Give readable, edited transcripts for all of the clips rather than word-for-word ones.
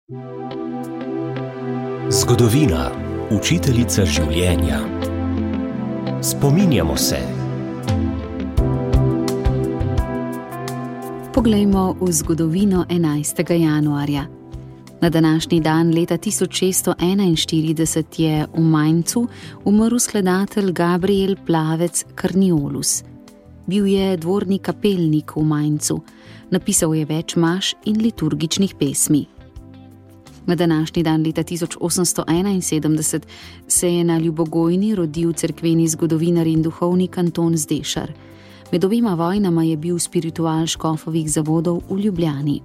Zgodovina, učiteljica življenja. Spominjamo se. Poglejmo v zgodovino 11. januarja. Na današnji dan leta 1641 je v Mainzu umrl skladatelj Gabriel Plavec Karniolus. Bil je dvorni kapelnik v Mainzu, napisal je več maš in liturgičnih pesmi. Na današnji dan leta 1871 se je na Ljubogojni rodil cerkveni zgodovinar in duhovnik Anton Zdešar. Med obema vojnama je bil spiritual škofovih zavodov v Ljubljani.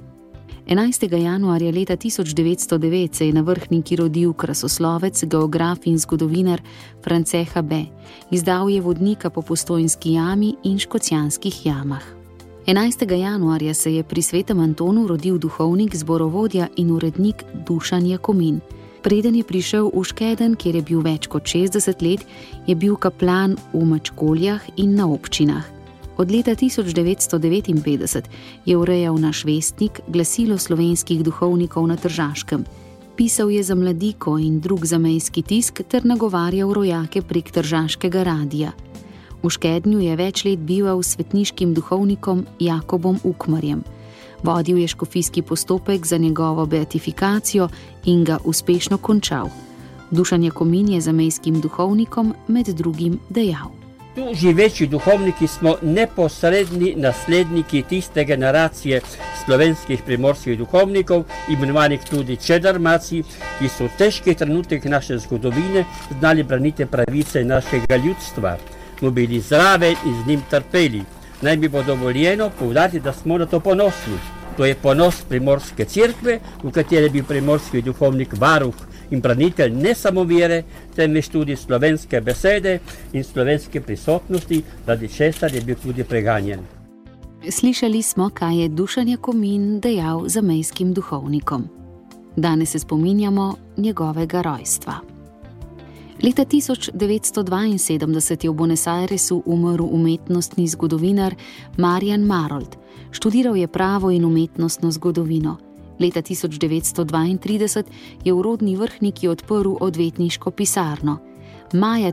11. januarja leta 1909 se je na Vrhniki rodil krasoslovec, geograf in zgodovinar France Habet. Izdal je vodnika po Postojnski jami in Škocjanskih jamah. 11. januarja se je pri svetem Antonu rodil duhovnik, zborovodja in urednik Dušan Jakomin. Preden je prišel v Škeden, kjer je bil več kot 60 let, je bil kaplan v Mačkoljah in na občinah. Od leta 1959 je urejal naš vestnik, glasilo slovenskih duhovnikov na Tržaškem. Pisal je za Mladiko in drug zamejski tisk ter nagovarjal rojake prek Tržaškega radija. V Škednju je več let bival s svetniškim duhovnikom Jakobom Ukmarjem. Vodil je škofijski postopek za njegovo beatifikacijo in ga uspešno končal. Dušan Jakomin je zamejskim duhovnikom med drugim dejal: Tu živeči duhovniki smo neposredni nasledniki tiste generacije slovenskih primorskih duhovnikov, imenovanih tudi čedarmaci, ki so v težkih trenutkih naše zgodovine znali braniti pravice našega ljudstva. Smo bili zraven in z njim trpeli. Naj mi bo dovoljeno poudariti, da smo na to ponosni. To je ponos primorske cerkve, v kateri je bil primorski duhovnik varuh in branitelj ne samo vere, temveč tudi slovenske besede in slovenske prisotnosti, zaradi česar je bil tudi preganjen. Slišali smo, kaj je Dušan Jakomin dejal zamejskim duhovnikom. Danes se spominjamo njegovega rojstva. Leta 1972 je v Buenos Airesu umrl umetnostni zgodovinar Marjan Marolt. Študiral je pravo in umetnostno zgodovino. Leta 1932 je v rodni Vrhniki odprl odvetniško pisarno. Maja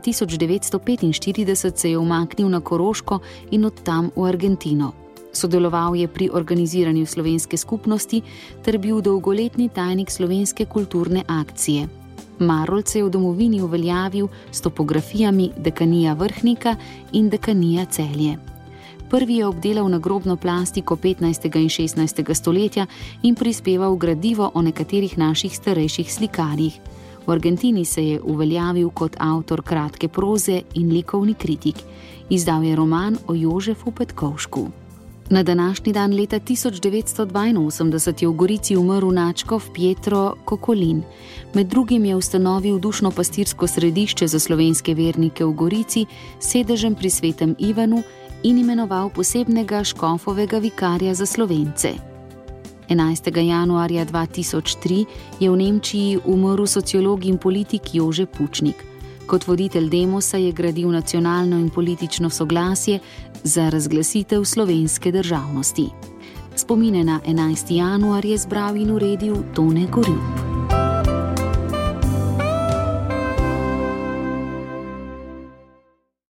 1945 se je umaknil na Koroško in od tam v Argentino. Sodeloval je pri organiziranju slovenske skupnosti ter bil dolgoletni tajnik slovenske kulturne akcije. Marolt se je v domovini uveljavil s topografijami Dekanija Vrhnika in Dekanija Celje. Prvi je obdelal nagrobno plastiko 15. in 16. stoletja in prispeval gradivo o nekaterih naših starejših slikarjih. V Argentini se je uveljavil kot avtor kratke proze in likovni kritik. Izdal je roman o Jožefu Petkovšku. Na današnji dan leta 1982 je v Gorici umrl nadškof Pietro Kokolin. Med drugim je ustanovil dušno-pastirsko središče za slovenske vernike v Gorici s sedežem pri svetem Ivanu in imenoval posebnega škofovega vikarja za Slovence. 11. januarja 2003 je v Nemčiji umrl sociolog in politik Jože Pučnik. Kot voditelj Demosa je gradil nacionalno in politično soglasje za razglasitev slovenske državnosti. Spomine na 11. januar je zbral in uredil Tone Gorjup.